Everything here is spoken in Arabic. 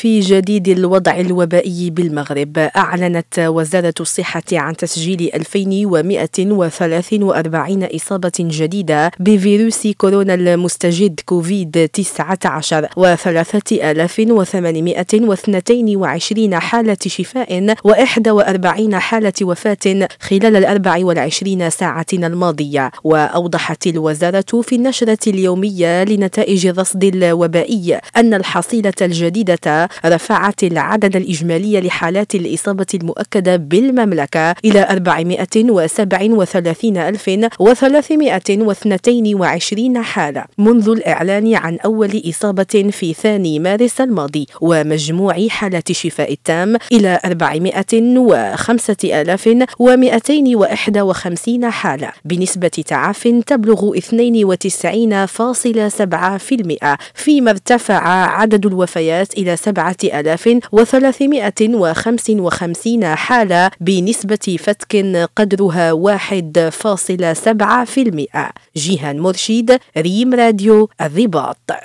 في جديد الوضع الوبائي بالمغرب، أعلنت وزارة الصحة عن تسجيل 2143 إصابة جديدة بفيروس كورونا المستجد كوفيد-19 و3822 حالة شفاء و41 حالة وفاة خلال 24 ساعة الماضية. وأوضحت الوزارة في النشرة اليومية لنتائج الرصد الوبائي أن الحصيلة الجديدة رفعت العدد الإجمالي لحالات الإصابة المؤكدة بالمملكة إلى 437,322 حالة منذ الإعلان عن أول إصابة في 2 مارس الماضي، ومجموع حالات الشفاء التام إلى 405,251 حالة بنسبة تعاف تبلغ 92.7%، فيما ارتفع عدد الوفيات إلى 7,355 حالة بنسبة فتك قدرها 1.7%. جيهان مرشد، ريم راديو، الرباط.